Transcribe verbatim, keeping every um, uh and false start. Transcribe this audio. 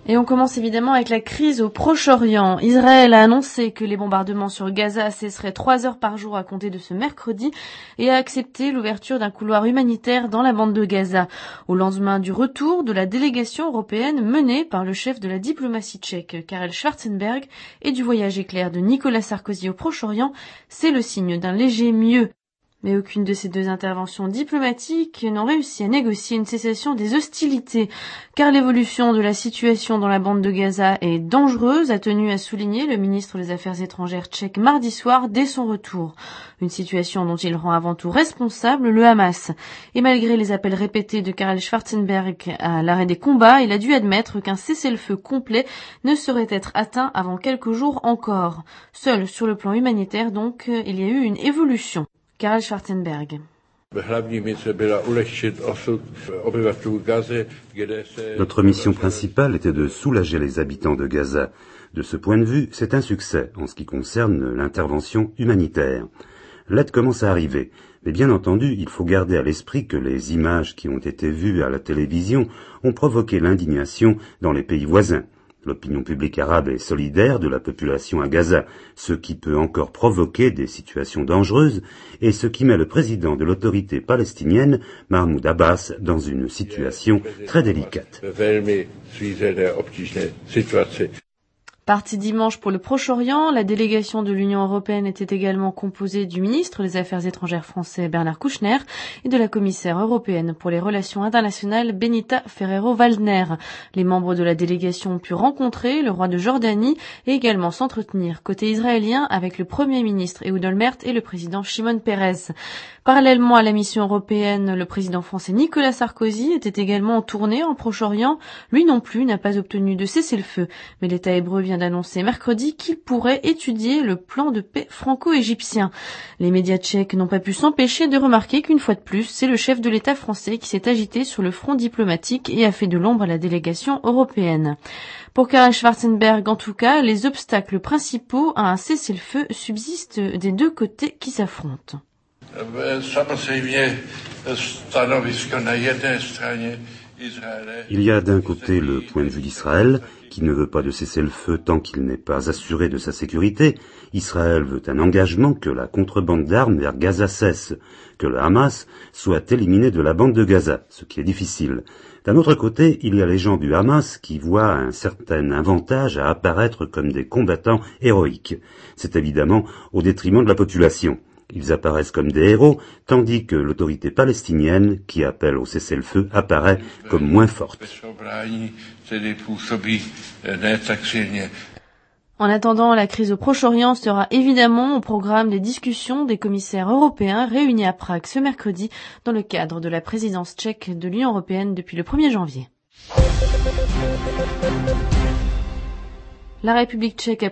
Et on commence évidemment avec la crise au Proche-Orient. Israël a annoncé que les bombardements sur Gaza cesseraient trois heures par jour à compter de ce mercredi et a accepté l'ouverture d'un couloir humanitaire dans la bande de Gaza, au lendemain du retour de la délégation européenne menée par le chef de la diplomatie tchèque, Karel Schwarzenberg, et du voyage éclair de Nicolas Sarkozy au Proche-Orient. C'est le signe d'un léger mieux. Mais aucune de ces deux interventions diplomatiques n'ont réussi à négocier une cessation des hostilités, car l'évolution de la situation dans la bande de Gaza est dangereuse, a tenu à souligner le ministre des Affaires étrangères tchèque mardi soir dès son retour. Une situation dont il rend avant tout responsable le Hamas. Et malgré les appels répétés de Karel Schwarzenberg à l'arrêt des combats, il a dû admettre qu'un cessez-le-feu complet ne saurait être atteint avant quelques jours encore. Seul sur le plan humanitaire, donc, il y a eu une évolution. Karel Schwarzenberg. Notre mission principale était de soulager les habitants de Gaza. De ce point de vue, c'est un succès en ce qui concerne l'intervention humanitaire. L'aide commence à arriver, mais bien entendu, il faut garder à l'esprit que les images qui ont été vues à la télévision ont provoqué l'indignation dans les pays voisins. L'opinion publique arabe est solidaire de la population à Gaza, ce qui peut encore provoquer des situations dangereuses et ce qui met le président de l'autorité palestinienne, Mahmoud Abbas, dans une situation très délicate. Parti dimanche pour le Proche-Orient, la délégation de l'Union européenne était également composée du ministre des Affaires étrangères français Bernard Kouchner et de la commissaire européenne pour les relations internationales Benita Ferrero-Waldner. Les membres de la délégation ont pu rencontrer le roi de Jordanie et également s'entretenir côté israélien avec le premier ministre Ehud Olmert et le président Shimon Peres. Parallèlement à la mission européenne, le président français Nicolas Sarkozy était également en tournée en Proche-Orient. Lui non plus n'a pas obtenu de cessez-le-feu, mais l'État hébreu vient d'annoncer mercredi qu'il pourrait étudier le plan de paix franco-égyptien. Les médias tchèques n'ont pas pu s'empêcher de remarquer qu'une fois de plus, c'est le chef de l'État français qui s'est agité sur le front diplomatique et a fait de l'ombre à la délégation européenne. Pour Karel Schwarzenberg, en tout cas, les obstacles principaux à un cessez-le-feu subsistent des deux côtés qui s'affrontent. Il y a d'un côté le point de vue d'Israël, qui ne veut pas de cessez-le-feu tant qu'il n'est pas assuré de sa sécurité. Israël veut un engagement que la contrebande d'armes vers Gaza cesse, que le Hamas soit éliminé de la bande de Gaza, ce qui est difficile. D'un autre côté, il y a les gens du Hamas qui voient un certain avantage à apparaître comme des combattants héroïques. C'est évidemment au détriment de la population. Ils apparaissent comme des héros, tandis que l'autorité palestinienne, qui appelle au cessez-le-feu, apparaît comme moins forte. En attendant, la crise au Proche-Orient sera évidemment au programme des discussions des commissaires européens réunis à Prague ce mercredi dans le cadre de la présidence tchèque de l'Union européenne depuis le premier janvier. La République tchèque a